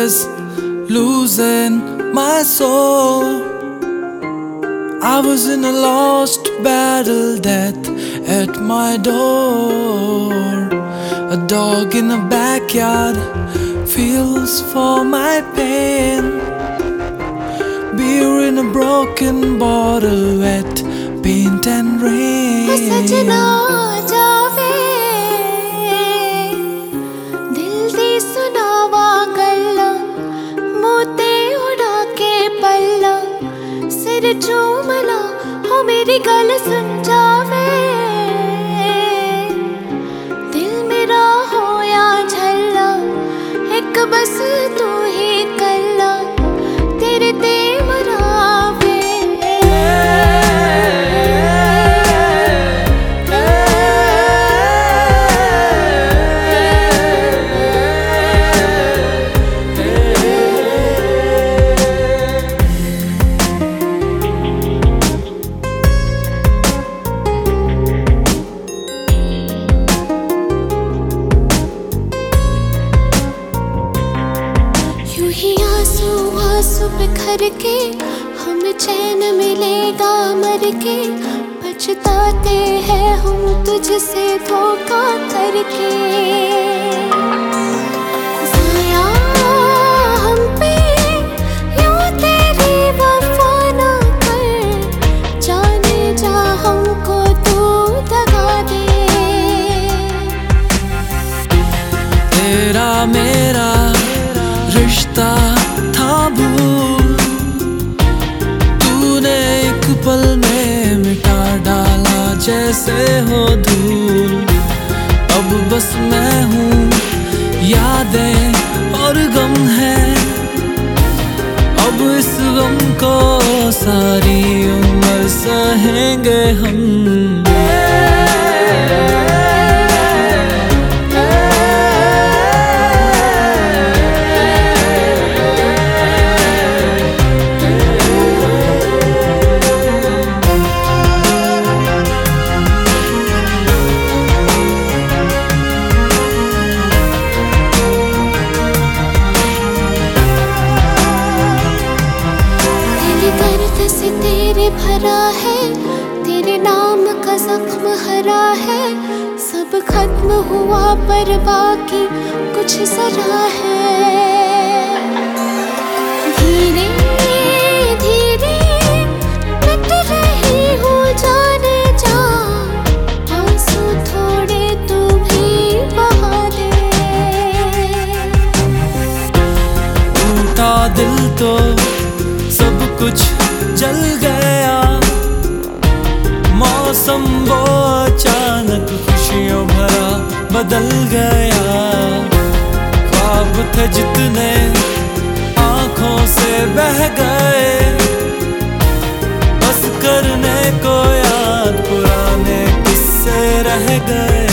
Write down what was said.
was losing my soul. I was in a lost battle, death at my door. A dog in the backyard feels for my pain. Beer in a broken bottle, wet paint and rain. सजना जावे दिल दी सुनावा गल्ला मोते उड़ा के पल्ला सिर चूमला हो मेरी गल सुन जावे दिल मेरा होया झल्ला एक बस तू ही कल्ला तेरे ते मरावे। आंसू बिखर के हम चैन मिलेगा मर के पछताते हैं हम तुझसे धोखा करके। ज़ाया हम पे यूं तेरी वफ़ा ना कर जाने जा हमको तू दगा दे। तेरा मेरा रिश्ता था भूल, तूने एक पल में मिटा डाला जैसे हो धूल। अब बस मैं हूँ, यादें और गम है, अब इस गम को सारी उम्र सहेंगे हम। से तेरे भरा है, तेरे नाम का जख्म हरा है, सब खत्म हुआ पर बाकी कुछ जरा है। धीरे धीरे मिट रही हूँ जाने जा, आंसू थोड़े तू भी बहा दे। टूटा दिल तो सब कुछ जल गया, मौसम वो अचानक खुशियों भरा बदल गया। ख्वाब थे जितने आँखों से बह गए, बस करने को याद पुराने किस्से रह गए।